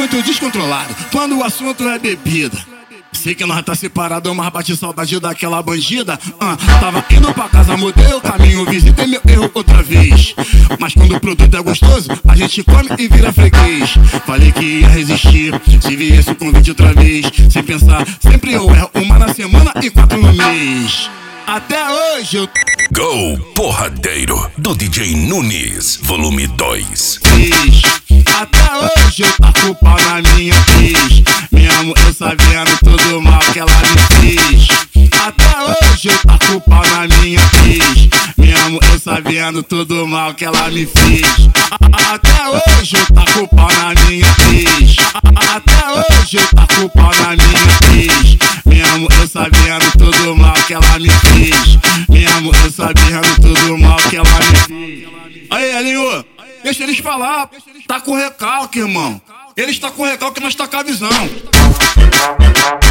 muito descontrolado quando o assunto é bebida. Sei que nós tá separado, mas bate saudade daquela bandida. Tava indo pra casa, mudei o caminho, visitei meu erro outra vez. Mas quando o produto é gostoso, a gente come e vira freguês. Falei que ia resistir, se viesse o convite outra vez. Sem pensar, sempre eu erro, uma na semana e 4 no mês. Até hoje eu Go Porradeiro, do DJ Nunes, volume 2. Até hoje eu taco o pau na minha ex, mesmo eu sabendo todo o mal que ela me fez. Até hoje eu taco o pau na minha ex, mesmo eu sabendo todo o mal que ela me fez. Até hoje eu taco o pau na minha ex. Até hoje eu taco o pau na minha ex, mesmo eu sabendo todo o mal que ela me fez. Mesmo eu sabendo todo o mal que ela me fez. Aí, Elinho, deixa eles falar. Tá com recalque, irmão. Eles tá com recalque, nós tá com a visão.